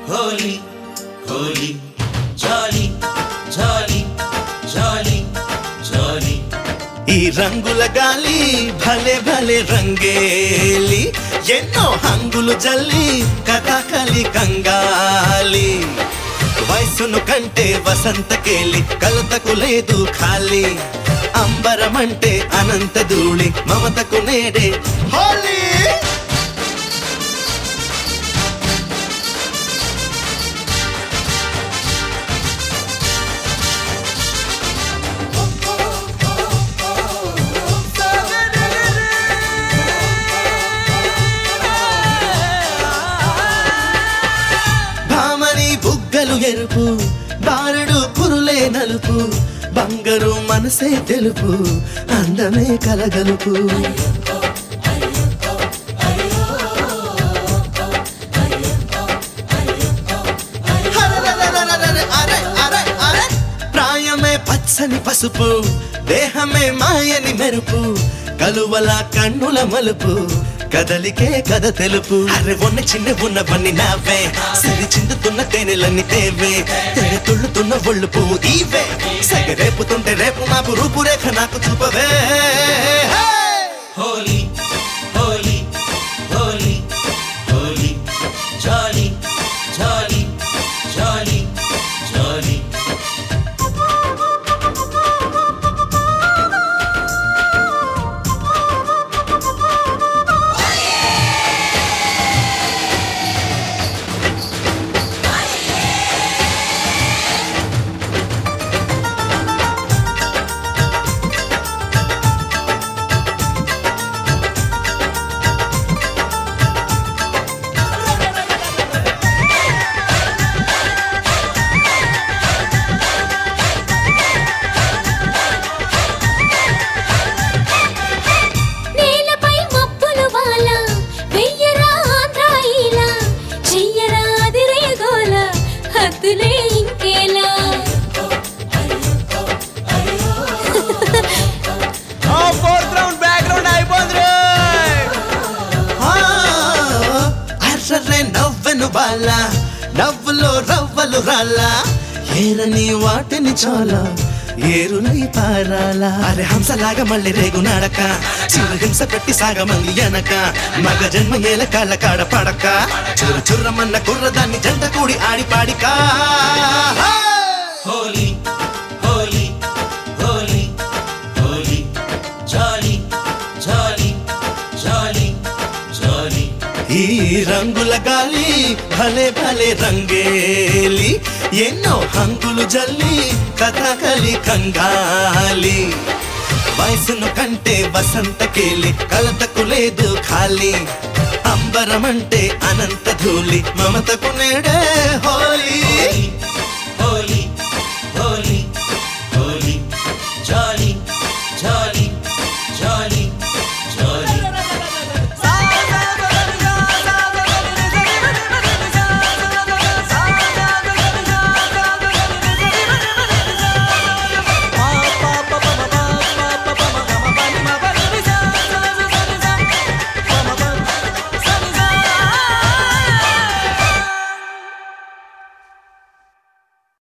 హోలీ హోలీ జాలీ జాలీ జాలీ జాలీ ఈ రంగుల గాలి భలే భలే రంగేలి ఎన్నో హంగులు జల్లి కథకలి కంగాలి వయసును కంటే వసంతకేలి కలతకు లేదు ఖాళీ అంబరమంటే అనంత ధూళి మమతకు నేడే హోలీ బుగ్గలు ఎరుపు బారుడు కురులే నలుపు బంగారు మనసే తెలుపు అందమే కలగలుపు ప్రాయమే పచ్చని పసుపు దేహమే మాయని మెరుపు కలువల కన్నుల మలుపు కదలికే కథ తెలుపు అరే చిన్న ఉన్నవన్నీ నావే సిరి చిందుతున్న తేనెలన్నీ తేవే తెర తుళ్ళుతున్న ఒళ్ళు పువ్వు ఈవే సగ రేపుతుంటే రేపు మాపు రూపురేఖ నాకు చూపవే హోలీ హోలీ హోలీ హోలీ జాలీ జాలీ జాలీ జాలీ బాలా నవ్వులో రవ్వలు రాలా ఏరని వాటిని చాలా ఏరులై పారాలా అరే హంసలాగా మళ్ళీ రేగు నాడక చిరు హింస పెట్టి సాగమంది వెనక మగ జన్మ ఏల కాళ్ళ కాడ పడక చుర్ర చుర్రమన్న కుర్రదాన్ని జంట కూడి ఆడి పాడికా హోలీ హోలీ హోలీ హోలీ జాలీ జాలీ జాలీ జాలీ ఈ రంగుల గాలి భలే భలే రంగేలి ఎన్నో హంగులు జల్లి కథకలి కంగాలి వయసును కంటే వసంతకేలి కలతకు లేదు ఖాళీ అంబరమంటే అనంత ధూళి మమతకు నేడే